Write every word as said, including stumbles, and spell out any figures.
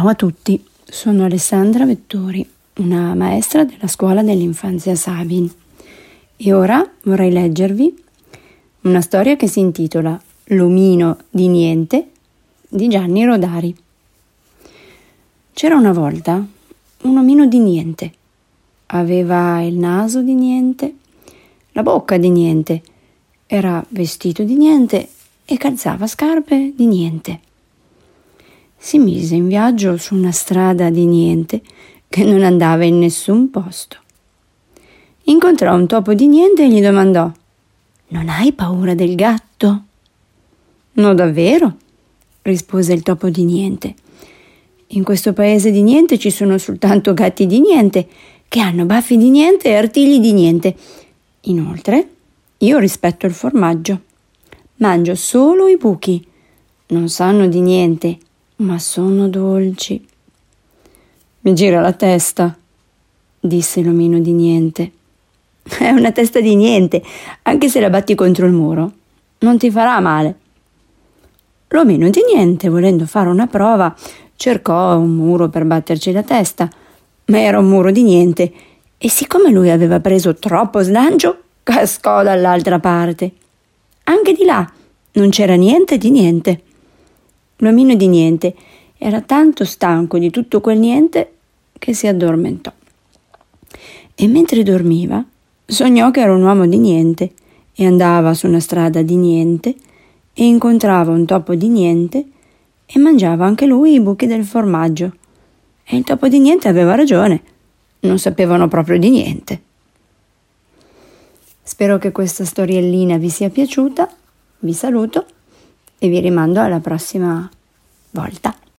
Ciao a tutti, sono Alessandra Vettori, una maestra della scuola dell'infanzia Sabin, e ora vorrei leggervi una storia che si intitola L'omino di niente di Gianni Rodari. C'era una volta un omino di niente. Aveva il naso di niente, la bocca di niente, era vestito di niente e calzava scarpe di niente. Si mise in viaggio su una strada di niente che non andava in nessun posto. Incontrò un topo di niente e gli domandò: «Non hai paura del gatto?» «No, davvero?» rispose il topo di niente. «In questo paese di niente ci sono soltanto gatti di niente che hanno baffi di niente e artigli di niente. Inoltre, io rispetto il formaggio. Mangio solo i buchi. Non sanno di niente, ma sono dolci». «Mi gira la testa», disse l'omino di niente. «È una testa di niente, anche se la batti contro il muro, non ti farà male». L'omino di niente, volendo fare una prova, cercò un muro per batterci la testa, ma era un muro di niente e siccome lui aveva preso troppo slancio, cascò dall'altra parte. Anche di là non c'era niente di niente. L'omino di niente era tanto stanco di tutto quel niente che si addormentò. E mentre dormiva, sognò che era un uomo di niente e andava su una strada di niente e incontrava un topo di niente e mangiava anche lui i buchi del formaggio. E il topo di niente aveva ragione, non sapevano proprio di niente. Spero che questa storiellina vi sia piaciuta, vi saluto e vi rimando alla prossima volta.